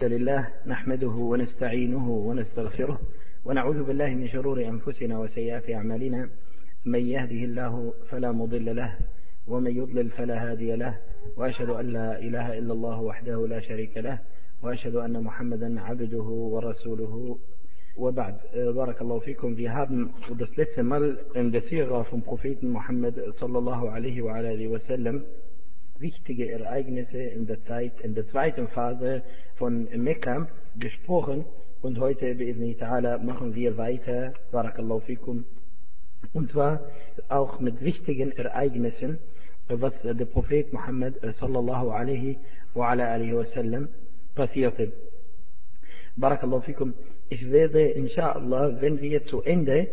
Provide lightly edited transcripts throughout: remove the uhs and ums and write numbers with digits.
لله نحمده ونستعينه ونستغفره ونعوذ بالله من شرور أنفسنا وسيئات أعمالنا. من يهده الله فلا مضل له ومن يضلل فلا هادي له، وأشهد أن لا إله إلا الله وحده لا شريك له، وأشهد أن محمدا عبده ورسوله. وبعد. Barakallahu fikum. Wir haben das letzte Mal in der Sira vom Propheten Muhammad sallallahu alaihi wa alihi wasallam wichtige Ereignisse in der zweiten Phase von Mekka gesprochen, und heute bi'idhni ta'ala machen wir weiter, Barakallahu fikum, und zwar auch mit wichtigen Ereignissen, was der Prophet Muhammad sallallahu alaihi wa alihi wasallam passierte. Barakallahu fikum. Ich werde inshallah, wenn wir zu Ende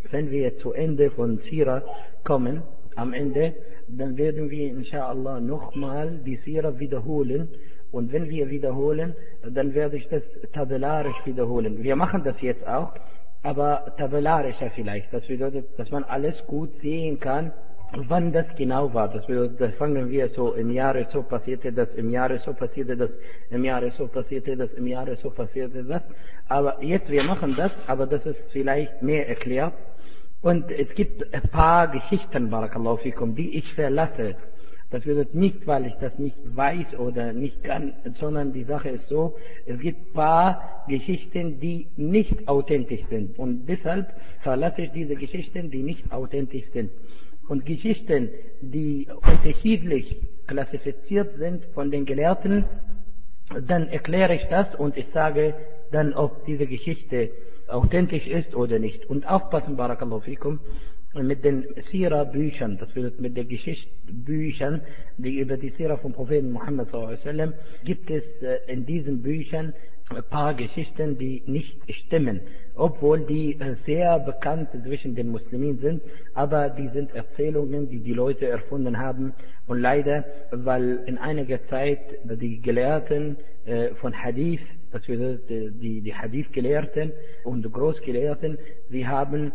von Sira kommen, am Ende, dann werden wir inshallah nochmal die Sira wiederholen, und wenn wir wiederholen, dann werde ich das tabellarisch wiederholen. Wir machen das jetzt auch, aber tabellarischer vielleicht. Das bedeutet, dass man alles gut sehen kann, wann das genau war. Das bedeutet, da fangen wir so, im Jahre so passierte das, im Jahre so passierte das, im Jahre so passierte das, im Jahre so passierte das. Aber jetzt, wir machen das, aber das ist vielleicht mehr erklärt. Und es gibt ein paar Geschichten, Barakallahu fikum, die ich verlasse. Das bedeutet nicht, weil ich das nicht weiß oder nicht kann, sondern die Sache ist so, es gibt ein paar Geschichten, die nicht authentisch sind. Und deshalb verlasse ich diese Geschichten, die nicht authentisch sind. Und Geschichten, die unterschiedlich klassifiziert sind von den Gelehrten, dann erkläre ich das und ich sage dann, ob diese Geschichte authentisch ist oder nicht. Und aufpassen, Barakallahu fikum, mit den Sira-Büchern, das bedeutet mit den Geschichtsbüchern, die über die Sira vom Propheten Muhammad sallallahu alaihi wasallam, gibt es in diesen Büchern ein paar Geschichten, die nicht stimmen, obwohl die sehr bekannt zwischen den Muslimen sind, aber die sind Erzählungen, die die Leute erfunden haben. Und leider, weil in einiger Zeit die Gelehrten von Hadith, das bedeutet die Hadith-Gelehrten und Großgelehrten, sie haben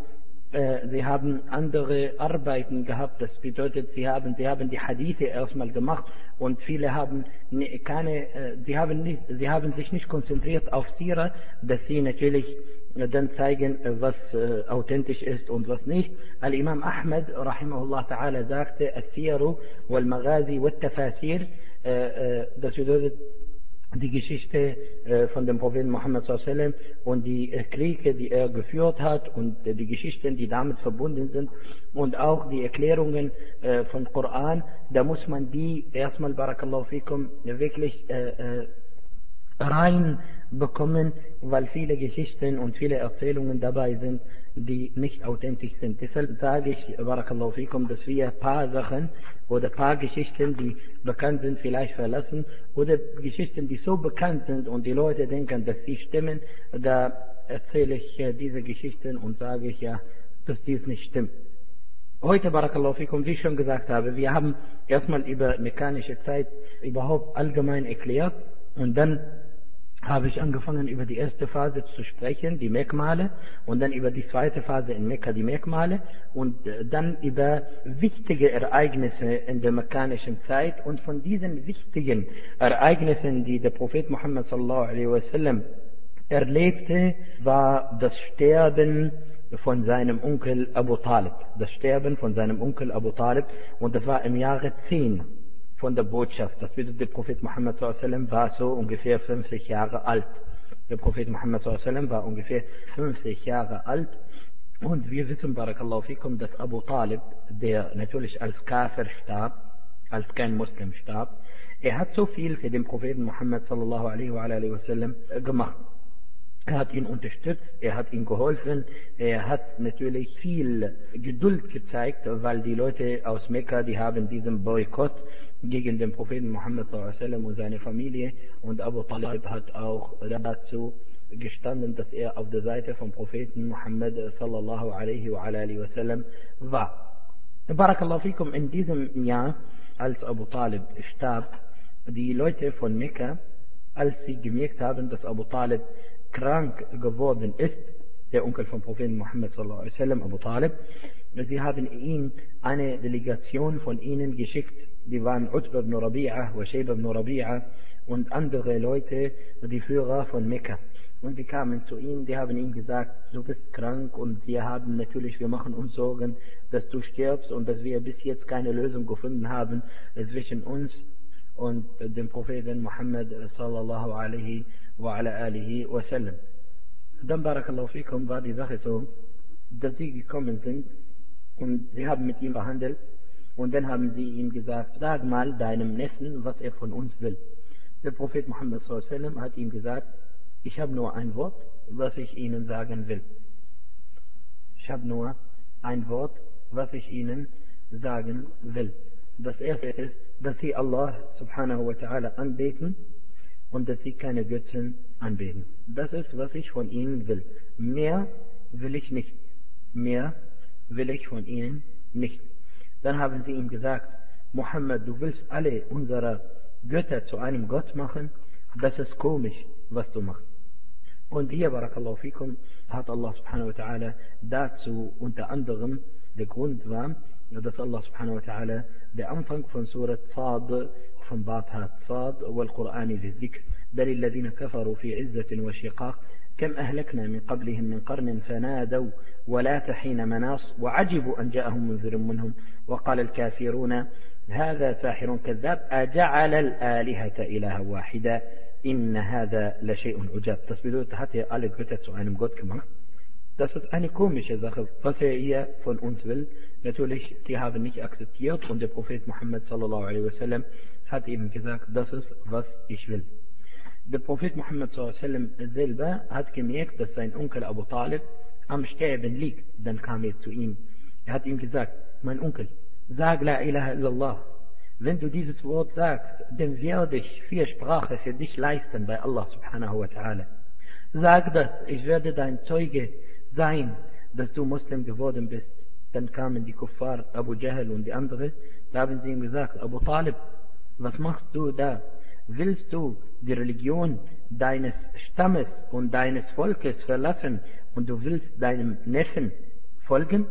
andere Arbeiten gehabt. Das bedeutet, sie haben die Hadithe erstmal gemacht, und viele haben sie haben sich nicht konzentriert auf Sira, dass sie natürlich dann zeigen, was authentisch ist und was nicht. Al-Imam Ahmad rahimahullah ta'ala sagte, As-Siru wal-Maghazi wal-Tafasir, das bedeutet die Geschichte von dem Propheten Muhammad sallallahu alaihi wasallam und die Kriege, die er geführt hat, und die Geschichten, die damit verbunden sind, und auch die Erklärungen von Koran, da muss man die erstmal, Barakallahu fikum, wirklich rein bekommen, weil viele Geschichten und viele Erzählungen dabei sind, die nicht authentisch sind. Deshalb sage ich, Barakallahu fikum, dass wir ein paar Sachen oder ein paar Geschichten, die bekannt sind, vielleicht verlassen, oder Geschichten, die so bekannt sind und die Leute denken, dass sie stimmen, da erzähle ich diese Geschichten und sage ich ja, dass dies nicht stimmt. Heute, Barakallahu fikum, wie ich schon gesagt habe, wir haben erstmal über mekkanische Zeit überhaupt allgemein erklärt, und dann habe ich angefangen, über die erste Phase zu sprechen, die Merkmale, und dann über die zweite Phase in Mekka, die Merkmale, und dann über wichtige Ereignisse in der mekkanischen Zeit. Und von diesen wichtigen Ereignissen, die der Prophet Muhammad sallallahu alaihi wasallam erlebte, war das Sterben von seinem Onkel Abu Talib. Das Sterben von seinem Onkel Abu Talib, und das war im Jahre 10 von der Botschaft. Das bedeutet, der Prophet Muhammad sallallahu alaihi wasallam war so ungefähr 50 Jahre alt. Der Prophet Muhammad sallallahu alaihi wasallam war ungefähr 50 Jahre alt. Und wir wissen, Barakallahu fikum, dass Abu Talib, der natürlich als Kafir starb, als kein Muslim starb, er hat so viel für den Propheten Muhammad sallallahu alaihi wasallam gemacht. Er hat ihn unterstützt, er hat ihm geholfen, er hat natürlich viel Geduld gezeigt, weil die Leute aus Mekka, die haben diesen Boykott gegen den Propheten Muhammad sallallahu alaihi wasallam und seine Familie, und Abu Talib hat auch dazu gestanden, dass er auf der Seite vom Propheten Muhammad sallallahu alaihi wasallam war. Barakallahu fikum, in diesem Jahr, als Abu Talib starb, die Leute von Mekka, als sie gemerkt haben, dass Abu Talib krank geworden ist, der Onkel vom Propheten Muhammad sallallahu alaihi wasallam, Abu Talib. Sie haben ihm eine Delegation von ihnen geschickt, die waren Utbah ibn Rabi'a, Shayba ibn Rabi'a und andere Leute, die Führer von Mekka. Und die kamen zu ihm, die haben ihm gesagt, du bist krank und wir machen uns Sorgen, dass du stirbst und dass wir bis jetzt keine Lösung gefunden haben zwischen uns und dem Propheten Muhammad sallallahu alaihi wa ala alihi wa sallam. Dann, barakallahu fikum, war die Sache so, dass sie gekommen sind und sie haben mit ihm verhandelt und dann haben sie ihm gesagt, sag mal deinem Neffen, was er von uns will. Der Prophet Muhammad sallallahu alaihi wa sallam hat ihm gesagt, ich habe nur ein Wort, was ich Ihnen sagen will. Ich habe nur ein Wort, was ich Ihnen sagen will. Das erste ist, dass Sie Allah subhanahu wa ta'ala anbeten und dass Sie keine Götzen anbeten. Das ist, was ich von Ihnen will. Mehr will ich nicht. Mehr will ich von Ihnen nicht. Dann haben sie ihm gesagt, Muhammad, du willst alle unsere Götter zu einem Gott machen? Das ist komisch, was du machst. Und hier, barakallahu fikum, hat Allah subhanahu wa ta'ala dazu unter anderem, der Grund war, dass Allah subhanahu wa ta'ala der Anfang von Surat Sad offenbart hat. Sad wal Qur'ani ذي الذكر بل الذين كفروا في عزة وشقاق كم أهلكنا من قبلهم من قرن فنادوا ولا حين مناص وعجبوا أن جاءهم منذر منهم وقال الكافرون هذا ساحر كذاب أجعل الآلهة إلها واحدا إن هذا لشيء عجاب. Das bedeutet, hat er alle Götter zu einem Gott gemacht. Das ist eine komische Sache, was er hier von uns will. Natürlich, die haben nicht akzeptiert und der Prophet Muhammad sallallahu alaihi wasallam hat ihm gesagt, das ist, was ich will. Der Prophet Muhammad sallallahu alaihi wasallam selber hat gemerkt, dass sein Onkel Abu Talib am Sterben liegt. Dann kam er zu ihm. Er hat ihm gesagt, mein Onkel, sag la ilaha illallah. Wenn du dieses Wort sagst, dann werde ich 4 Sprachen für dich leisten bei Allah subhanahu wa ta'ala. Sag das, ich werde dein Zeuge sein, dass du Muslim geworden bist. Dann kamen die Kuffar, Abu Jahl und die anderen, da haben sie ihm gesagt, Abu Talib, was machst du da? Willst du die Religion deines Stammes und deines Volkes verlassen und du willst deinem Neffen folgen?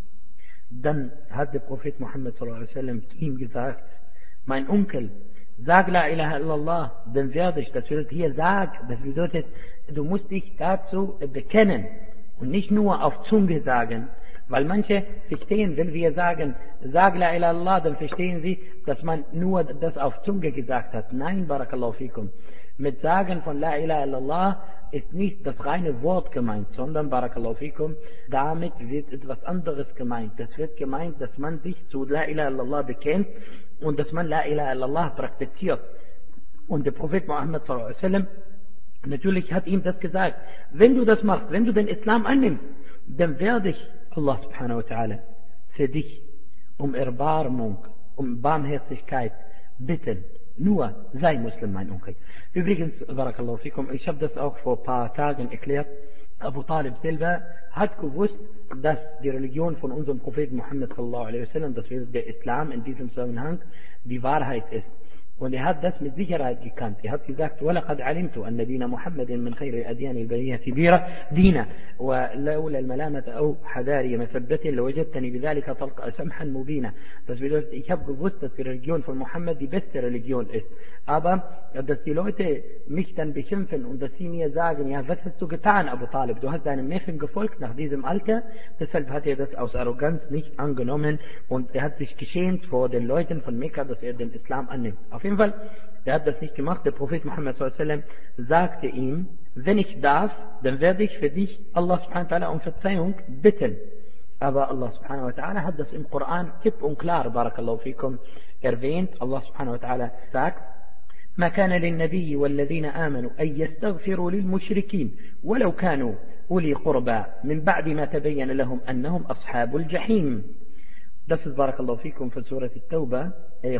Dann hat der Prophet Muhammad sallallahu alaihi wasallam zu ihm gesagt, mein Onkel, sag la ilaha illallah, dann werde ich, das bedeutet hier sag, das bedeutet, du musst dich dazu bekennen und nicht nur auf Zunge sagen, weil manche verstehen, wenn wir sagen, sag la ilaha illallah, dann verstehen sie, dass man nur das auf Zunge gesagt hat. Nein, barakallahu fikum. Mit Sagen von la ilaha illallah ist nicht das reine Wort gemeint, sondern, barakallahu fikum, damit wird etwas anderes gemeint. Das wird gemeint, dass man sich zu la ilaha illallah bekennt und dass man la ilaha illallah praktiziert. Und der Prophet Muhammad sallallahu alaihi wasallam natürlich hat ihm das gesagt. Wenn du das machst, wenn du den Islam annimmst, dann werde ich Allah subhanahu wa ta'ala für dich um Erbarmung, um Barmherzigkeit bitten. Nur sei Muslim, mein Onkel. Übrigens, barakallahu fikum, ich habe das auch vor ein paar Tagen erklärt. Abu Talib selber hat gewusst, dass die Religion von unserem Propheten Muhammad sallallahu alaihi wasallam, das heißt der Islam in diesem Zusammenhang, die Wahrheit ist. Und er hat das mit Sicherheit gekannt. Er hat gesagt, وَلَقَدْ عَلِمْتُ أَنَّ دِينَ مُحَمَّدٍ مِنْ خَيْرِ الْأَدْيَانِ الْبَرِيَّةِ دِينًا ولولا الملامة أو حذاري مثبة لوجدتني بذلك طلقا سمحا مبينا. Das bedeutet, ich habe gewusst, dass die Religion von Muhammad die beste Religion ist. Aber, dass die Leute mich dann beschimpfen und dass sie mir sagen, ja, was hast du getan, Abu Talib? Du hast deinem Neffen gefolgt nach diesem Alter. Deshalb hat er das aus Arroganz nicht angenommen und er hat sich geschämt vor den Leuten von Mekka, dass er den Islam annimmt. Auf jeden Fall, er hat das nicht gemacht. Der Prophet Muhammad sallallahu alaihi wasallam sagte ihm, wenn ich darf, dann werde ich für dich Allah subhanahu wa ta'ala um Verzeihung bitten. Aber Allah subhanahu wa ta'ala hat das im Koran klipp und klar, barakallahu fikum, erwähnt. Allah subhanahu wa ta'ala sagt, ما كان للنبي والذين آمنوا أن يستغفروا للمشركين ولو كانوا أولي قربى من بعد ما تبين لهم أنهم أصحاب الجحيم. Das ist barakallahu fikum von Surat At-Tawbah,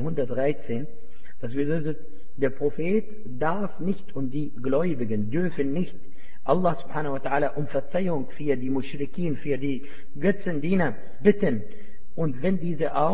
113. Das bedeutet, der Prophet darf nicht und die Gläubigen dürfen nicht Allah subhanahu wa ta'ala um Verzeihung für die Muschrikin, für die Götzendiener bitten. Und wenn diese auch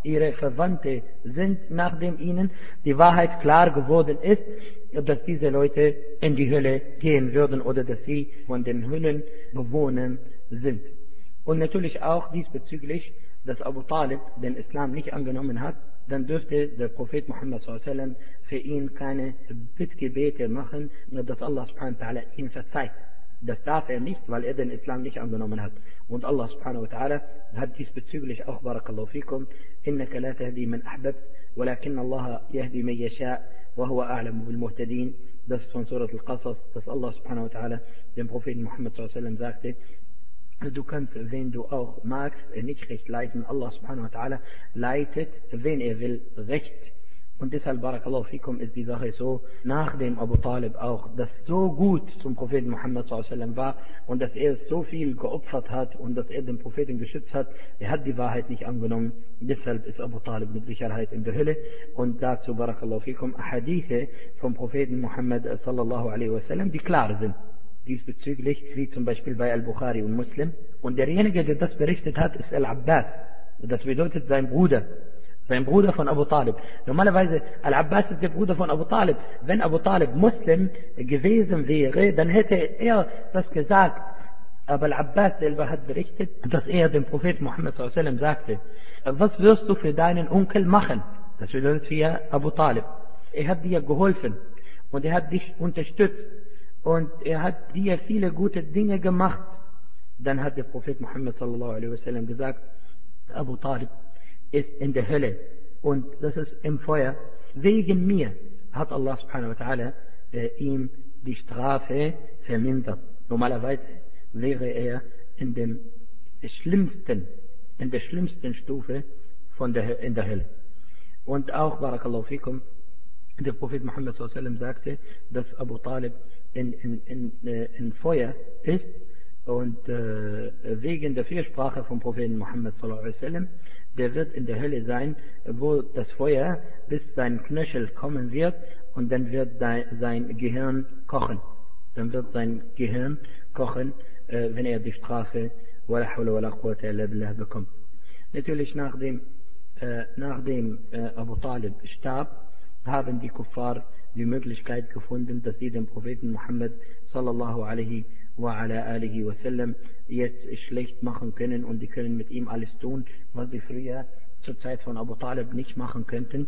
ihre Verwandte sind, nachdem ihnen die Wahrheit klar geworden ist, dass diese Leute in die Hölle gehen würden oder dass sie von den Höllenbewohnern sind. Und natürlich auch diesbezüglich, dass Abu Talib den Islam nicht angenommen hat, dann dürfte der Prophet Muhammad s.a.w. für ihn keine Bittgebete machen, dass Allah subhanahu wa ta'ala ihn verzeiht. Das darf er nicht, weil er den Islam nicht angenommen hat. Und Allah subhanahu wa ta'ala hat diesbezüglich auch, barakallahu fikum, innaka la tahdi man ahbabt, walakin Allah yahdi man yasha, wa huwa a'lamu bil muhtadin. Das ist von Surat al-Qasas, dass Allah subhanahu wa ta'ala dem Propheten Muhammad s.a.w. sagte, du kannst, wen du auch magst, nicht recht leiten. Allah subhanahu wa ta'ala leitet, wen er will, recht. Und deshalb, barakallahu fikum, ist die Sache so, nachdem Abu Talib auch das so gut zum Propheten Muhammad s.a.w. war und dass er so viel geopfert hat und dass er den Propheten geschützt hat, er hat die Wahrheit nicht angenommen. Deshalb ist Abu Talib mit Sicherheit in der Hölle. Und dazu, barakallahu fikum, Hadithe vom Propheten Muhammad sallallahu alaihi wasallam, die klar sind. Diesbezüglich, wie zum Beispiel bei Al-Bukhari und Muslim. Und derjenige, der das berichtet hat, ist Al-Abbas. Das bedeutet sein Bruder von Abu Talib. Normalerweise, Al-Abbas ist der Bruder von Abu Talib. Wenn Abu Talib Muslim gewesen wäre, dann hätte er das gesagt. Aber Al-Abbas selber hat berichtet, dass er dem Propheten Muhammad s.a.w. sagte, was wirst du für deinen Onkel machen? Das bedeutet für Abu Talib. Er hat dir geholfen und er hat dich unterstützt. Und er hat dir viele gute Dinge gemacht. Dann hat der Prophet Muhammad sallallahu alaihi wasallam gesagt, Abu Talib ist in der Hölle und das ist im Feuer. Wegen mir hat Allah subhanahu wa ta'ala ihm die Strafe vermindert. Normalerweise wäre er in der schlimmsten Stufe in der Hölle. Und auch, barakallahu fikum, der Prophet Muhammad sallallahu alaihi wasallam sagte, dass Abu Talib in Feuer ist und wegen der Fürsprache vom Propheten Muhammad sallallahu alaihi wasallam, der wird in der Hölle sein, wo das Feuer bis sein Knöchel kommen wird und dann wird sein Gehirn kochen. Dann wird sein Gehirn kochen, wenn er die Strafe wala hawla wala quwwata illa billah bekommt. Natürlich nachdem Abu Talib starb, haben die Kuffar die Möglichkeit gefunden, dass sie den Propheten Muhammad sallallahu alaihi wa ala alihi wasallam jetzt schlecht machen können und die können mit ihm alles tun, was sie früher zur Zeit von Abu Talib nicht machen könnten.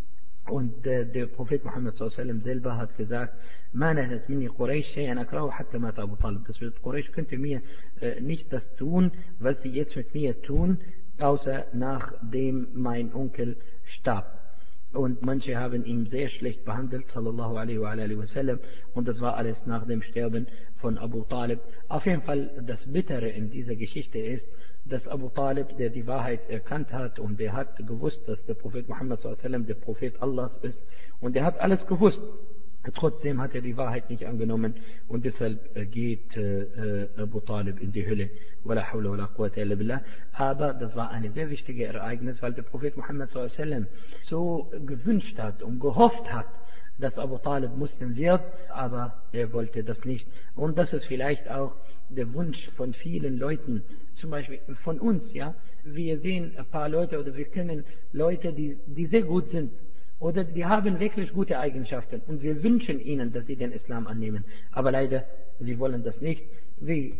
Und der Prophet Muhammad sallallahu alaihi wasallam selber hat gesagt, ma nahat minni Quraysh shay'an akrahu hatta mata Abu Talib. Das wird Quraysh könnte mir nicht das tun, was sie jetzt mit mir tun, außer nachdem mein Onkel starb. Und manche haben ihn sehr schlecht behandelt, sallallahu alaihi wa alihi wasallam, und das war alles nach dem Sterben von Abu Talib. Auf jeden Fall, das Bittere in dieser Geschichte ist, dass Abu Talib, der die Wahrheit erkannt hat und der hat gewusst, dass der Prophet Muhammad sallallahu alaihi wasallam der Prophet Allahs ist und der hat alles gewusst. Trotzdem hat er die Wahrheit nicht angenommen und deshalb geht Abu Talib in die Hölle. Wala hawla wala quwwata illa billah. Aber das war ein sehr wichtiges Ereignis, weil der Prophet Muhammad sallallahu alaihi wasallam so gewünscht hat und gehofft hat, dass Abu Talib Muslim wird, aber er wollte das nicht. Und das ist vielleicht auch der Wunsch von vielen Leuten, zum Beispiel von uns, ja. Wir sehen ein paar Leute oder wir kennen Leute, die sehr gut sind. Oder die haben wirklich gute Eigenschaften und wir wünschen ihnen, dass sie den Islam annehmen. Aber leider, sie wollen das nicht. Wie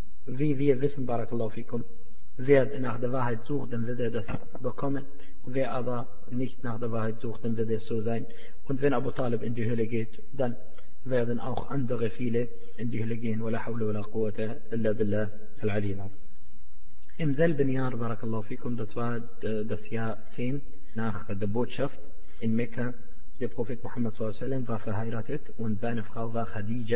wir wissen, barakallahu fikum, wer nach der Wahrheit sucht, dann wird er das bekommen. Wer aber nicht nach der Wahrheit sucht, dann wird es so sein. Und wenn Abu Talib in die Hölle geht, dann werden auch andere viele in die Hölle gehen. Wala hawla wala quwwata illa billah al-aliyyil azim. Im selben Jahr, barakallahu fikum, das war das Jahr 10 nach der Botschaft in Mekka, der Prophet Muhammad sallallahu alaihi wasallam war verheiratet und seine Frau war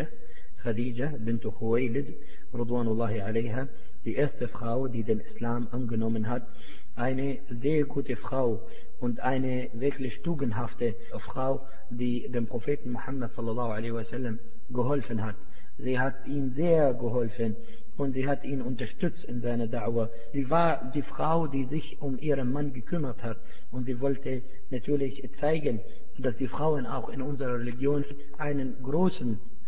Khadija bint Khuwaylid radwanullahi alaiha, die erste Frau, die den Islam angenommen hat, eine sehr gute Frau und eine wirklich tugendhafte Frau, die dem Propheten Muhammad sallallahu alaihi wasallam geholfen hat. Sie hat ihm sehr geholfen und sie hat ihn unterstützt in seiner Da'wah. Sie war die Frau, die sich um ihren Mann gekümmert hat und sie wollte natürlich zeigen, dass die Frauen auch in unserer Religion einen großen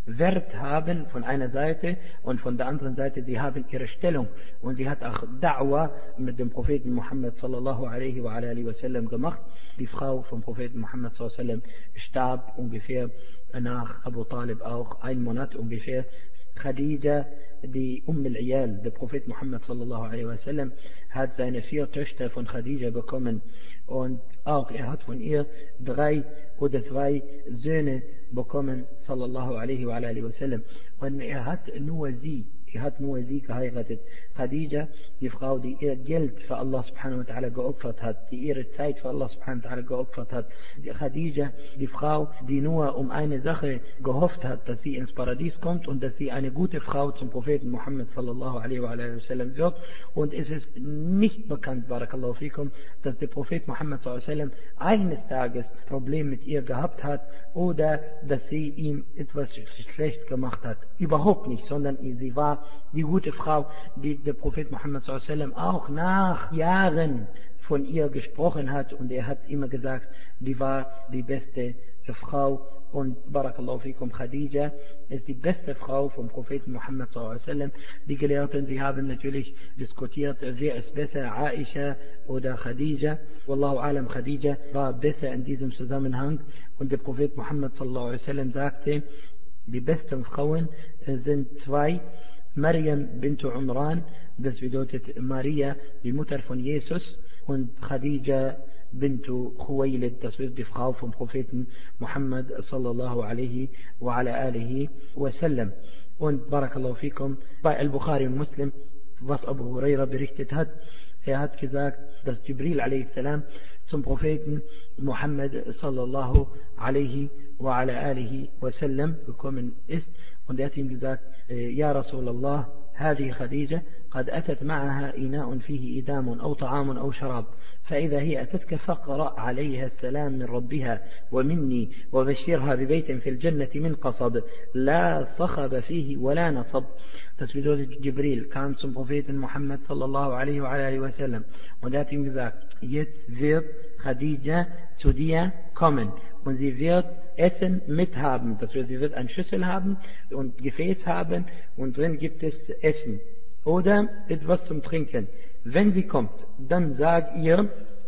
Wert haben von einer Seite und von der anderen Seite, sie haben ihre Stellung. Und sie hat auch Da'wa mit dem Propheten Muhammad sallallahu alaihi wa alihi wasallam gemacht. Die Frau vom Propheten Muhammad sallallahu alaihi wasallam starb ungefähr nach Abu Talib auch 1 Monat ungefähr. Khadija, die al-Iyal, der Prophet Muhammad sallallahu alaihi wasallam, hat seine 4 Töchter von Khadija bekommen und auch er hat von ihr 3 oder 2 Söhne bekommen sallallahu alaihi wa alihi wasallam und er hat nur sie geheiratet. Khadija, die Frau, die ihr Geld für Allah subhanahu wa ta'ala geopfert hat, die ihre Zeit für Allah subhanahu wa ta'ala geopfert hat. Khadija, die Frau, die nur um eine Sache gehofft hat, dass sie ins Paradies kommt und dass sie eine gute Frau zum Propheten Muhammad sallallahu alaihi wa sallam wird. Und es ist nicht bekannt, barakallahu fikum, dass der Prophet Muhammad sallallahu alaihi wa sallam eines Tages Problem mit ihr gehabt hat oder dass sie ihm etwas schlecht gemacht hat. Überhaupt nicht, sondern sie war die gute Frau, die der Prophet Muhammad sallallahu alaihi wa sallam auch nach Jahren von ihr gesprochen hat und er hat immer gesagt, die war die beste Frau und barakallahu fikum, Khadija ist die beste Frau vom Propheten Muhammad sallallahu alaihi wa sallam. Die Gelehrten, sie haben natürlich diskutiert, wer ist besser, Aisha oder Khadija. Wallahu alam, Khadija war besser in diesem Zusammenhang und der Prophet Muhammad sallallahu alaihi wa sallam sagte, die besten Frauen sind 2, Maryam bint Umran, das bedeutet Maria, die Mutter von Jesus, und Khadija bint Khuwaylid, das wird die Frau vom Propheten Muhammad sallallahu alaihi wa ala alihi wa sallam. Und barakallahu fikum, bei Al-Bukhari und Muslim, was Abu Huraira berichtet hat, er hat gesagt, dass Jibril alaihi salam zum Propheten Muhammad sallallahu alaihi wa ala alihi wa sallam gekommen ist und er hat ihm gesagt, Ja Rasulallah, هذه خديجة قد أتت معها إناء فيه إدام أو طعام أو شراب فإذا هي أتتك فاقرأ عليها السلام من ربها ومني وبشرها ببيت في الجنة من قصب لا صخب فيه ولا نصب. Das bedeutet, Jibril kam zum Propheten Muhammad sallallahu alaihi wa alihi wa sallam und er hat ihm gesagt, jetzt wird Khadija zu dir kommen und sie wird Essen mithaben. Das heißt, sie wird eine Schüssel haben und Gefäß haben und drin gibt es Essen oder etwas zum Trinken. Wenn sie kommt, dann sag ihr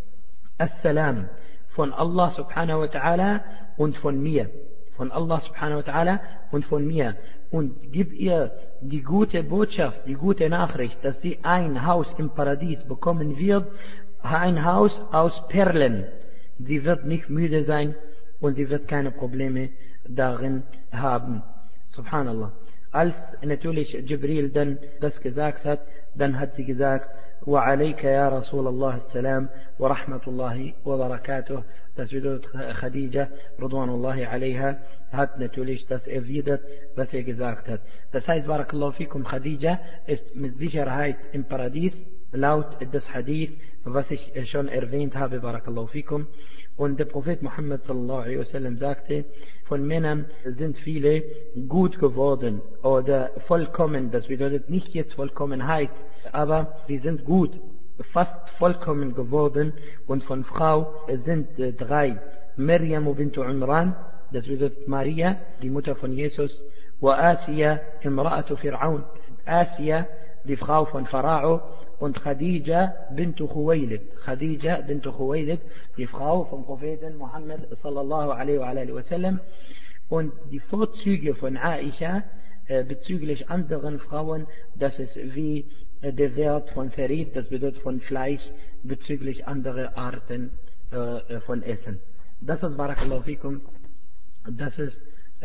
Assalam von Allah subhanahu wa ta'ala und von mir. Von Allah subhanahu wa ta'ala und von mir. Und gib ihr die gute Botschaft, die gute Nachricht, dass sie ein Haus im Paradies bekommen wird, ein Haus aus Perlen. Sie wird nicht müde sein und sie wird keine Probleme darin haben. Subhanallah. Als natürlich Jibril dann das gesagt hat, dann hat sie gesagt, وعليك يا رسول الله السلام ورحمة الله وبركاته. Das bedeutet, Khadija, Ridwanullahi alaiha, hat natürlich das erwidert, was er gesagt hat. Das heißt, barakallahu fikum, Khadija ist mit Sicherheit im Paradies, laut des Hadith, was ich schon erwähnt habe, barakallahu fikum. Und der Prophet Muhammad sallallahu alaihi wasallam sagte, von Männern sind viele gut geworden oder vollkommen, das bedeutet nicht jetzt Vollkommenheit, aber sie sind gut, fast vollkommen geworden und von Frau sind 3, Maryam bint Umran, das bedeutet Maria, die Mutter von Jesus, wa Asiya imra'atu Fir'aun, Asiya, die Frau von Pharao, und Khadija bint Khuwaylid, Khadija bint Khuwaylid, die Frau vom Propheten Muhammad sallallahu alaihi wa alihi wasallam. Und die Vorzüge von Aisha bezüglich anderen Frauen, das ist wie der Wert von Ferid, das bedeutet von Fleisch, bezüglich anderer Arten von Essen. Das ist barakallahu fikum, das ist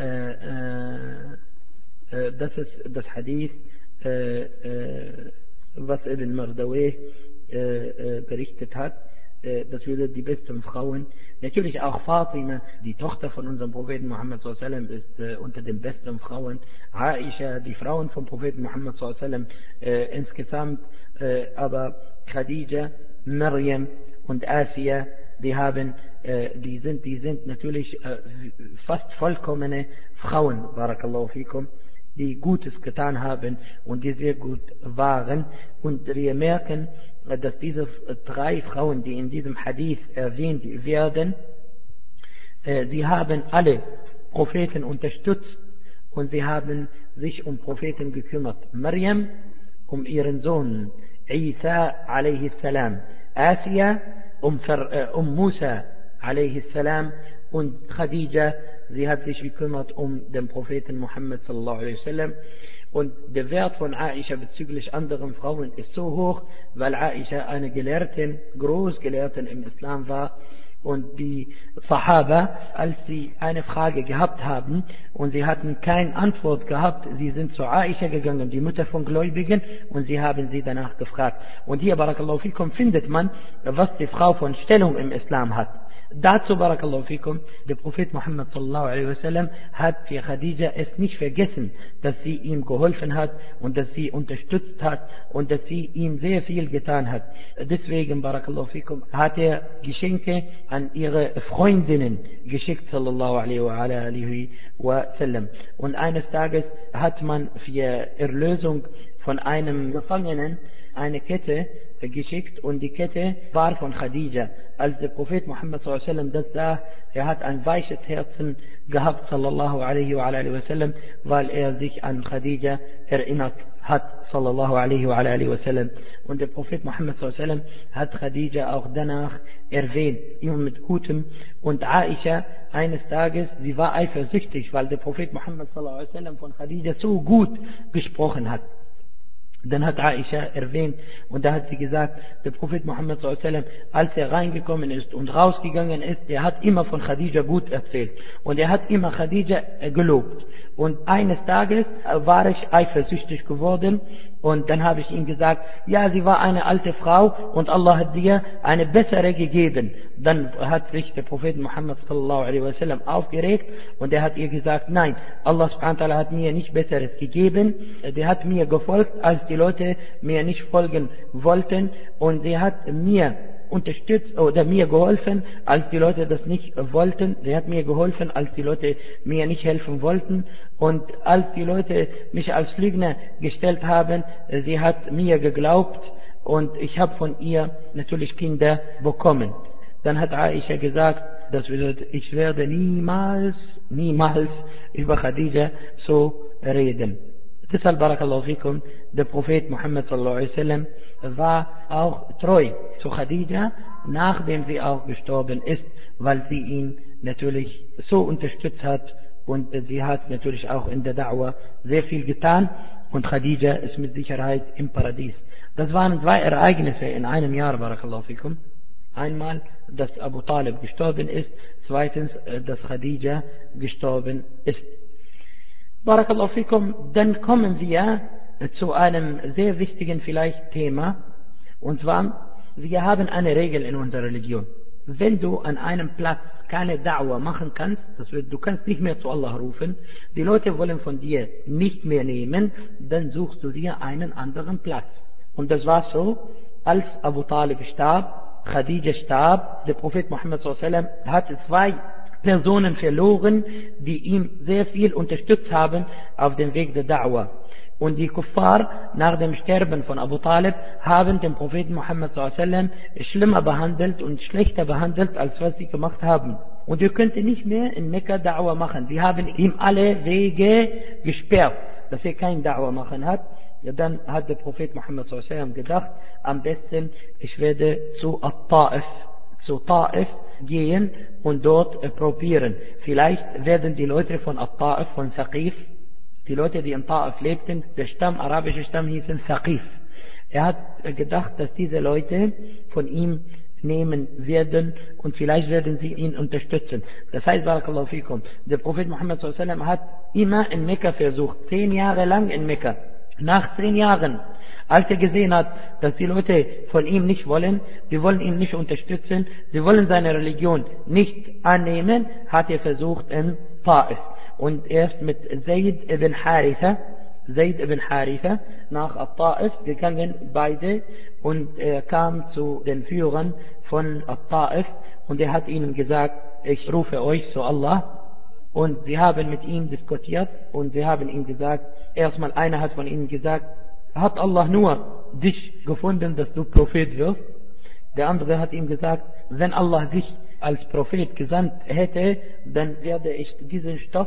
das Hadith, was Ibn Mardaweh berichtet hat, das würde die besten Frauen, natürlich auch Fatima, die Tochter von unserem Propheten Muhammad sallallahu alaihi wasallam, ist unter den besten Frauen, Aisha, die Frauen vom Propheten Muhammad sallallahu alaihi wasallam insgesamt, aber Khadija, Maryam und Asiya, die sind natürlich fast vollkommene Frauen, barakallahu fikum, die Gutes getan haben und die sehr gut waren. Und wir merken, dass diese 3 Frauen, die in diesem Hadith erwähnt werden, sie haben alle Propheten unterstützt und sie haben sich um Propheten gekümmert. Maryam um ihren Sohn Isa a.s. Asia um Musa a.s. und Khadija, sie hat sich gekümmert um den Propheten Muhammad sallallahu alaihi wasallam. Und der Wert von Aisha bezüglich anderen Frauen ist so hoch, weil Aisha eine Gelehrtin, Großgelehrtin im Islam war. Und die Sahaba, als sie eine Frage gehabt haben und sie hatten keine Antwort gehabt, sie sind zu Aisha gegangen, die Mutter von Gläubigen, und sie haben sie danach gefragt. Und hier, barakallahu fikum, findet man, was die Frau von Stellung im Islam hat. Dazu, barakallahu fikum, der Prophet Muhammad sallallahu alaihi wasallam hat für Khadija es nicht vergessen, dass sie ihm geholfen hat und dass sie unterstützt hat und dass sie ihm sehr viel getan hat. Deswegen, barakallahu fikum, hat er Geschenke an ihre Freundinnen geschickt, sallallahu alaihi wasallam. Und eines Tages hat man für Erlösung von einem Gefangenen eine Kette geschickt, und die Kette war von Khadija. Als der Prophet Muhammad sallallahu alaihi wasallam das sah, er hat ein weiches Herzen gehabt, sallallahu alaihi wasallam, weil er sich an Khadija erinnert hat, sallallahu alaihi wasallam. Und der Prophet Muhammad sallallahu alaihi wasallam hat Khadija auch danach erwähnt, immer mit Gutem. Und Aisha eines Tages, sie war eifersüchtig, weil der Prophet Muhammad sallallahu alaihi wasallam von Khadija so gut gesprochen hat. Dann hat Aisha erwähnt, und da hat sie gesagt, der Prophet Muhammad sallallahu alaihi wasallam, als er reingekommen ist und rausgegangen ist, er hat immer von Khadija gut erzählt und er hat immer Khadija gelobt. Und eines Tages war ich eifersüchtig geworden, und dann habe ich ihm gesagt, ja, sie war eine alte Frau und Allah hat dir eine bessere gegeben. Dann hat sich der Prophet Muhammad sallallahu alaihi wasallam aufgeregt und er hat ihr gesagt, nein, Allah subhanahu wa ta'ala hat mir nicht Besseres gegeben, der hat mir gefolgt, als die Leute mir nicht folgen wollten, und der hat mir unterstützt oder mir geholfen, als die Leute das nicht wollten. Sie hat mir geholfen, als die Leute mir nicht helfen wollten, und als die Leute mich als Lügner gestellt haben, sie hat mir geglaubt, und ich habe von ihr natürlich Kinder bekommen. Dann hat Aisha gesagt, ich werde niemals über Khadija so reden. Deshalb, barakallahu fikum, der Prophet Muhammad sallallahu alaihi wasallam war auch treu zu Khadija, nachdem sie auch gestorben ist, weil sie ihn natürlich so unterstützt hat, und sie hat natürlich auch in der Da'wah sehr viel getan, und Khadija ist mit Sicherheit im Paradies. Das waren zwei Ereignisse in einem Jahr, barakallahu fikum. Einmal, dass Abu Talib gestorben ist, zweitens, dass Khadija gestorben ist. Barakallahu fikum, dann kommen wir zu einem sehr wichtigen vielleicht Thema, und zwar, wir haben eine Regel in unserer Religion. Wenn du an einem Platz keine Da'wah machen kannst, das heißt, du kannst nicht mehr zu Allah rufen, die Leute wollen von dir nicht mehr nehmen, dann suchst du dir einen anderen Platz. Und das war so, als Abu Talib starb, Khadija starb, der Prophet Muhammad sallallahu alaihi wasallam hatte zwei Personen verloren, die ihm sehr viel unterstützt haben auf dem Weg der Da'wah. Und die Kuffar nach dem Sterben von Abu Talib haben den Propheten Muhammad sallallahu alaihi wasallam schlimmer behandelt und schlechter behandelt, als was sie gemacht haben. Und er könnte nicht mehr in Mekka Da'wah machen. Sie haben ihm alle Wege gesperrt, dass er kein Da'wah machen hat. Ja, dann hat der Prophet Muhammad sallallahu alaihi wasallam gedacht, am besten, ich werde zu Ta'if gehen und dort probieren. Vielleicht werden die Leute von Ta'if, von Saqif, die Leute, die in Ta'if lebten, der arabische Stamm hießen Saqif. Er hat gedacht, dass diese Leute von ihm nehmen werden und vielleicht werden sie ihn unterstützen. Das heißt, barakallahu fikum, der Prophet Muhammad sallallahu alaihi wasallam hat immer in Mekka versucht, 10 Jahre lang in Mekka. Nach 10 Jahren, als er gesehen hat, dass die Leute von ihm nicht wollen, die wollen ihn nicht unterstützen, sie wollen seine Religion nicht annehmen, hat er versucht in Ta'if. Und er ist mit Zayd ibn Haritha nach Ta'if gegangen, beide, und er kam zu den Führern von Ta'if und er hat ihnen gesagt, ich rufe euch zu Allah. Und sie haben mit ihm diskutiert und sie haben ihm gesagt, erstmal einer hat von ihnen gesagt, hat Allah nur dich gefunden, dass du Prophet wirst? Der andere hat ihm gesagt, wenn Allah dich als Prophet gesandt hätte, dann werde ich diesen Stoff,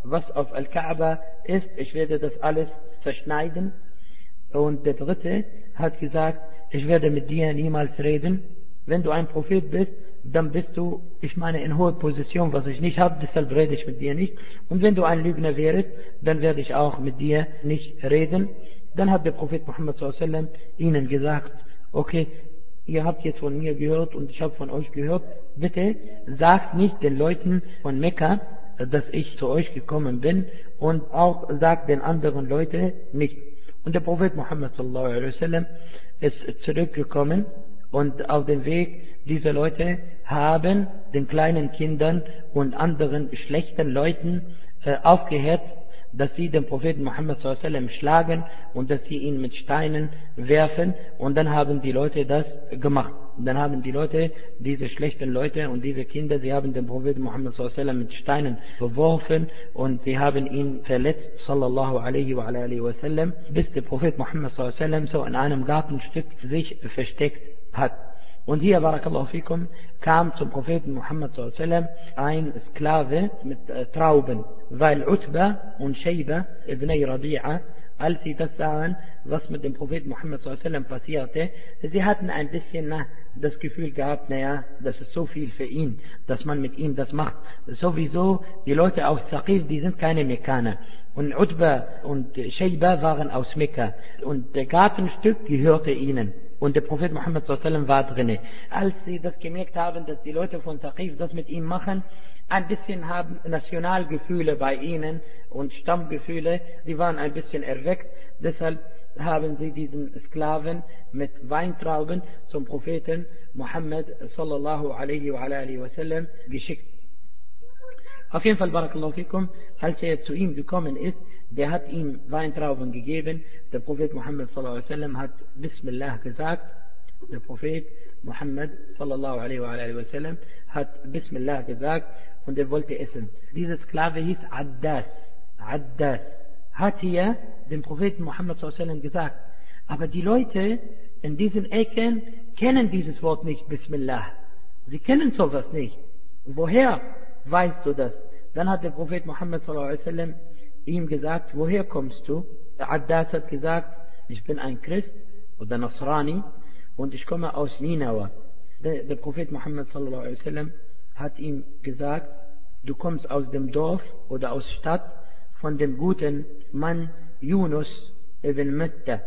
was auf Al-Kaaba ist, ich werde das alles zerschneiden. Und der dritte hat gesagt, ich werde mit dir niemals reden. Wenn du ein Prophet bist, dann bist du, ich meine, in hoher Position, was ich nicht habe, deshalb rede ich mit dir nicht. Und wenn du ein Lügner wärst, dann werde ich auch mit dir nicht reden. Dann hat der Prophet Muhammad s.a.w. ihnen gesagt, okay, ihr habt jetzt von mir gehört und ich habe von euch gehört, bitte sagt nicht den Leuten von Mekka, dass ich zu euch gekommen bin, und auch sagt den anderen Leuten nicht. Und der Prophet Muhammad s.a.w. ist zurückgekommen, und auf dem Weg, diese Leute haben den kleinen Kindern und anderen schlechten Leuten aufgehetzt, dass sie den Propheten Muhammad s.a.w. schlagen und dass sie ihn mit Steinen werfen, und dann haben die Leute das gemacht. Und dann haben die Leute, diese schlechten Leute und diese Kinder, sie haben den Propheten Muhammad s.a.w. mit Steinen beworfen und sie haben ihn verletzt, sallallahu alaihi wa alihi wa sallam, bis der Prophet Muhammad s.a.w. so in einem Gartenstück sich versteckt hat. Und hier, barakallahu fikum, kam zum Propheten Muhammad s.a.w. ein Sklave mit Trauben, weil Utba und Shayba ibn Rabi'a, als sie das sahen, was mit dem Propheten Muhammad s.a.w. passierte, sie hatten ein bisschen das Gefühl gehabt, naja, das ist so viel für ihn, dass man mit ihm das macht. Sowieso, die Leute aus Saqif, die sind keine Mekkaner. Und Utba und Shayba waren aus Mekka. Und der Gartenstück gehörte ihnen. Und der Prophet Muhammad s.a.w. war drinne. Als sie das gemerkt haben, dass die Leute von Saqif das mit ihm machen, ein bisschen haben Nationalgefühle bei ihnen und Stammgefühle, die waren ein bisschen erweckt. Deshalb haben sie diesen Sklaven mit Weintrauben zum Propheten Muhammad sallallahu alaihi wa alihi wa sallam geschickt. Auf jeden Fall, barakallahu fikum, als er zu ihm gekommen ist, der hat ihm Weintrauben gegeben. Der Prophet Muhammad sallallahu alaihi wa sallam hat Bismillah gesagt. Der Prophet Muhammad sallallahu alaihi wa sallam hat Bismillah gesagt und er wollte essen. Dieser Sklave hieß Addas. Addas hat hier dem Propheten Muhammad sallallahu alaihi wa sallam gesagt. Aber die Leute in diesen Ecken kennen dieses Wort nicht, Bismillah. Sie kennen sowas nicht. Woher weißt du das? Dann hat der Prophet Muhammad sallallahu alaihi wa sallam ihm gesagt, woher kommst du? Der Addas hat gesagt, ich bin ein Christ oder Nasrani und ich komme aus Ninawa. Der Prophet Muhammad sallallahu alaihi wa sallam hat ihm gesagt, du kommst aus dem Dorf oder aus Stadt von dem guten Mann Yunus ibn Matta.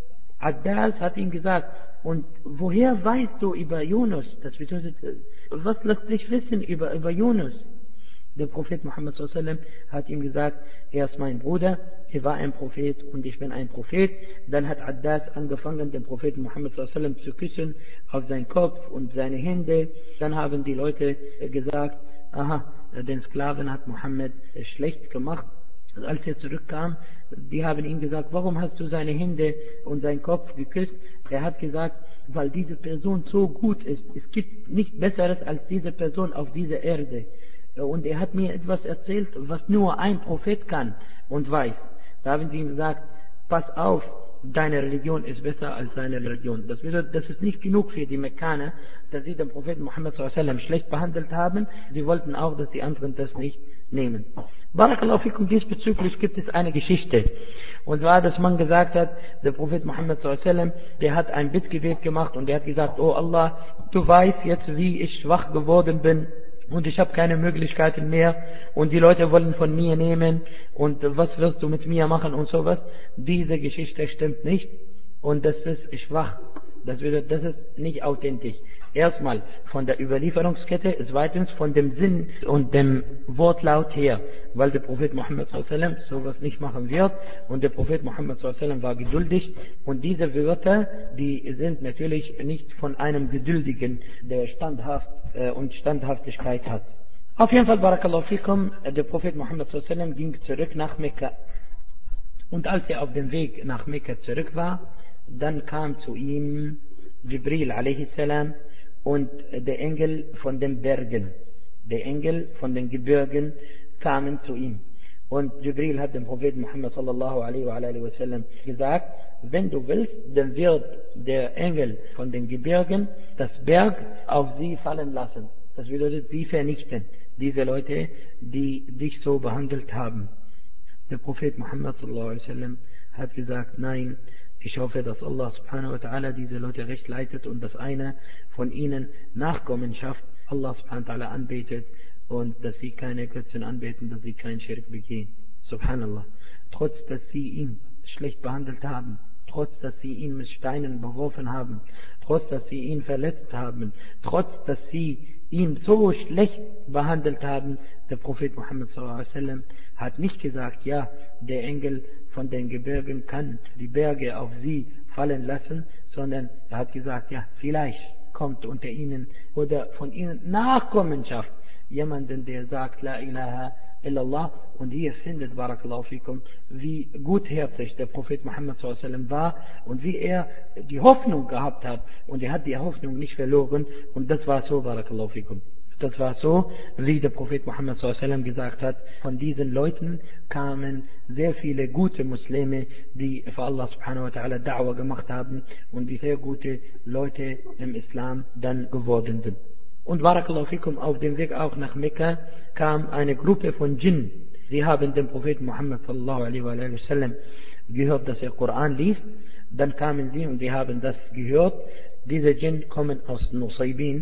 Addas hat ihm gesagt, und woher weißt du über Yunus? Das bedeutet, was lässt dich wissen über Yunus? Der Prophet Muhammad s.a.w. hat ihm gesagt, er ist mein Bruder, er war ein Prophet und ich bin ein Prophet. Dann hat Addas angefangen, den Propheten Muhammad s.a.w. zu küssen auf seinen Kopf und seine Hände. Dann haben die Leute gesagt, aha, den Sklaven hat Muhammad schlecht gemacht. Als er zurückkam, die haben ihm gesagt, warum hast du seine Hände und seinen Kopf geküsst? Er hat gesagt, weil diese Person so gut ist. Es gibt nichts Besseres als diese Person auf dieser Erde. Und er hat mir etwas erzählt, was nur ein Prophet kann und weiß. Da haben sie ihm gesagt, pass auf, deine Religion ist besser als seine Religion. Das ist nicht genug für die Mekkaner, dass sie den Propheten Muhammad s.a.w. schlecht behandelt haben. Sie wollten auch, dass die anderen das nicht nehmen. Barakallahu fikum, diesbezüglich gibt es eine Geschichte. Und zwar, dass man gesagt hat, der Prophet Muhammad s.a.w., der hat ein Bittgebet gemacht und der hat gesagt, oh Allah, du weißt jetzt, wie ich schwach geworden bin. Und ich habe keine Möglichkeiten mehr und die Leute wollen von mir nehmen und was wirst du mit mir machen und sowas. Diese Geschichte stimmt nicht und das ist schwach. Das ist nicht authentisch. Erstmal von der Überlieferungskette, zweitens von dem Sinn und dem Wortlaut her, weil der Prophet Muhammad s.a.w. sowas nicht machen wird und der Prophet Muhammad s.a.w. war geduldig und diese Wörter, die sind natürlich nicht von einem Geduldigen, der standhaft und Standhaftigkeit hat. Auf jeden Fall, barakallahu fikum, der Prophet Muhammad s.a.w. ging zurück nach Mekka. Und als er auf dem Weg nach Mekka zurück war, dann kam zu ihm Jibril a.s. und der Engel von den Bergen, der Engel von den Gebirgen kamen zu ihm. Und Jibril hat dem Propheten Muhammad sallallahu alaihi wa sallam gesagt, wenn du willst, dann wird der Engel von den Gebirgen das Berg auf sie fallen lassen. Das bedeutet, sie vernichten. diese Leute, die dich so behandelt haben. Der Prophet Muhammad sallallahu alaihi wasallam hat gesagt, nein, ich hoffe, dass Allah subhanahu wa ta'ala diese Leute recht leitet und dass einer von ihnen Nachkommenschaft Allah subhanahu wa ta'ala anbetet und dass sie keine Götzen anbeten, dass sie keinen Schirk begehen. Subhanallah. Trotz, dass sie ihn schlecht behandelt haben, trotz, dass sie ihn mit Steinen beworfen haben, trotz, dass sie ihn verletzt haben, trotz, dass sie ihn so schlecht behandelt haben, der Prophet Muhammad sallallahu alaihi wasallam hat nicht gesagt, ja, der Engel von den Gebirgen kann die Berge auf sie fallen lassen, sondern er hat gesagt, ja, vielleicht kommt unter ihnen oder von ihnen Nachkommenschaft jemanden, der sagt, La ilaha illallah, und hier findet, barakallahu fikum, wie gutherzig der Prophet Muhammad sallallahu alaihi wasallam war und wie er die Hoffnung gehabt hat, und er hat die Hoffnung nicht verloren, und das war so, barakallahu fikum. Das war so, wie der Prophet Muhammad sallallahu alaihi wasallam gesagt hat, von diesen Leuten kamen sehr viele gute Muslime, die für Allah subhanahu wa ta'ala Da'wah gemacht haben und die sehr gute Leute im Islam dann geworden sind. Und barakallahu fikum, auf dem Weg auch nach Mekka kam eine Gruppe von Djinn. Sie haben den Propheten Muhammad sallallahu alaihi wasallam gehört, dass er Koran liest. Dann kamen sie und sie haben das gehört. Diese Djinn kommen aus Nusaybin.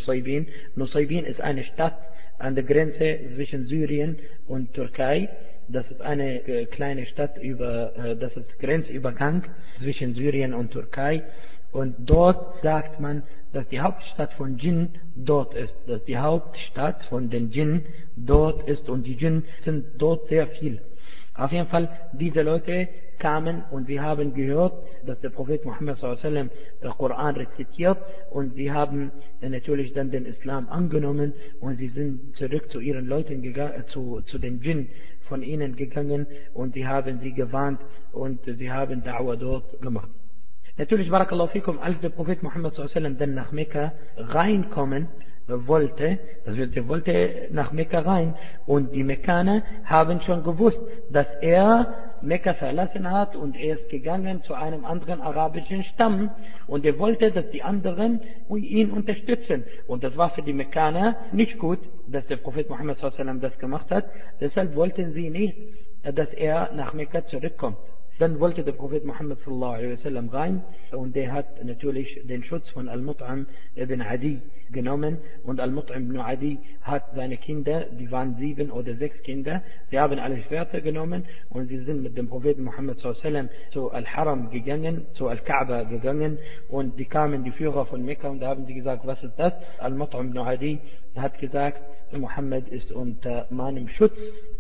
Nusaybin ist eine Stadt an der Grenze zwischen Syrien und Türkei. Das ist eine kleine Stadt das ist Grenzübergang zwischen Syrien und Türkei. Und dort sagt man, dass die Hauptstadt von Djinn dort ist, dass die Hauptstadt von den Djinn dort ist, und die Djinn sind dort sehr viel. Auf jeden Fall, diese Leute kamen und sie haben gehört, dass der Prophet Muhammad sallallahu alaihi wasallam den Koran rezitiert, und sie haben natürlich dann den Islam angenommen und sie sind zurück zu ihren Leuten gegangen, zu den Djinn von ihnen gegangen, und sie haben sie gewarnt und sie haben Da'wah dort gemacht. Natürlich, barakallahu fikum, als der Prophet Muhammad sallallahu alaihi wasallam dann nach Mekka reinkommen wollte, also er wollte nach Mekka rein, und die Mekkaner haben schon gewusst, dass er Mekka verlassen hat und er ist gegangen zu einem anderen arabischen Stamm, und er wollte, dass die anderen ihn unterstützen, und das war für die Mekkaner nicht gut, dass der Prophet Muhammad sallallahu alaihi wasallam das gemacht hat. Deshalb wollten sie nicht, dass er nach Mekka zurückkommt. Dann wollte der Prophet Muhammad sallallahu alaihi wasallam rein, und der hat natürlich den Schutz von Al-Mut'am ibn Adi genommen, und Al-Mut'am ibn Adi hat seine Kinder, die waren 7 oder 6 Kinder, sie haben alle Schwerter genommen und sie sind mit dem Propheten Muhammad sallallahu alaihi wasallam zu Al-Haram gegangen, zu Al-Kaaba gegangen, und die kamen die Führer von Mekka und da haben sie gesagt, was ist das? Al-Mut'am ibn Adi hat gesagt, Muhammad ist unter meinem Schutz.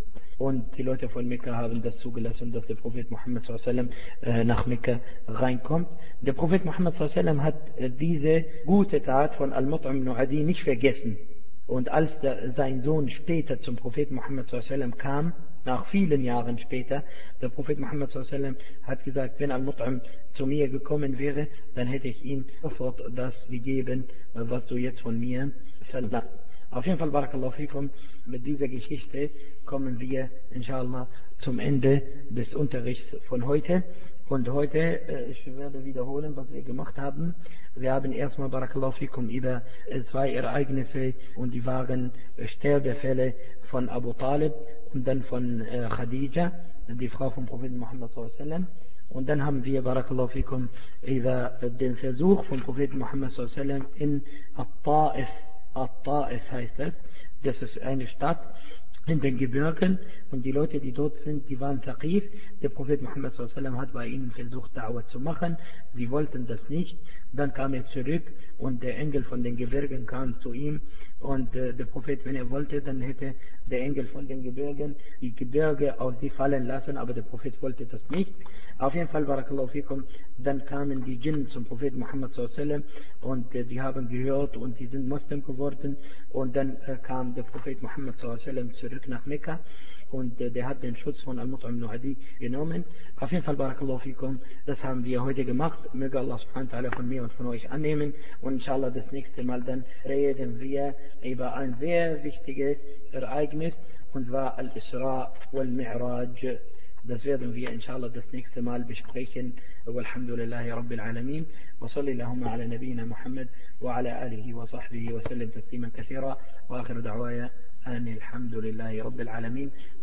Und die Leute von Mekka haben das zugelassen, dass der Prophet Muhammad sallallahu alaihi wasallam nach Mekka reinkommt. Der Prophet Muhammad sallallahu alaihi wasallam hat diese gute Tat von Al-Mut'am ibn Adi nicht vergessen. Und als sein Sohn später zum Propheten Muhammad sallallahu alaihi wasallam kam, nach vielen Jahren später, der Prophet Muhammad sallallahu alaihi wasallam hat gesagt, wenn Al-Mut'am zu mir gekommen wäre, dann hätte ich ihm sofort das gegeben, was du jetzt von mir verlangst. Auf jeden Fall, barakallahu fikum, mit dieser Geschichte kommen wir, inshallah, zum Ende des Unterrichts von heute. Und heute, ich werde wiederholen, was wir gemacht haben. Wir haben erstmal, barakallahu fikum, über 2 Ereignisse, und die waren Sterbefälle von Abu Talib und dann von Khadija, die Frau vom Propheten Muhammad sallallahu alaihi wasallam. Und dann haben wir, barakallahu fikum, über den Versuch vom Propheten Muhammad sallallahu alaihi wasallam in At-Ta'if. At-Ta'if heißt es. Das ist eine Stadt in den Gebirgen, und die Leute, die dort sind, die waren Thaqif. Der Prophet Muhammad sallallahu alaihi wasallam hat bei ihnen versucht, Da'wah zu machen. Sie wollten das nicht. Dann kam er zurück, und der Engel von den Gebirgen kam zu ihm, und der Prophet, wenn er wollte, dann hätte der Engel von den Gebirgen die Gebirge auf sie fallen lassen, aber der Prophet wollte das nicht. Auf jeden Fall, barakallahu fikum, dann kamen die Djinn zum Propheten Muhammad sallallahu alaihi wasallam, und die haben gehört und die sind Muslim geworden, und dann kam der Prophet Muhammad sallallahu alaihi wasallam zurück nach Mekka, und der hat den Schutz von Al-Mut'am ibn Adi genommen. Auf jeden Fall, barakallahu fikum, das haben wir heute gemacht. Möge Allah subhanahu wa ta'ala von mir und von euch annehmen, und inshallah das nächste Mal dann reden wir über ein sehr wichtiges Ereignis, und zwar Al-Isra wal-Mi'raj. Das werden wir inshallah das nächste Mal besprechen. Walhamdulillahi Rabbil Alamin. Wa sallallahu ala nabiyyina Muhammad wa ala alihi wa sahbihi wa sallam tasliman kathira. Wa akhiru da'waya أن الحمد لله رب العالمين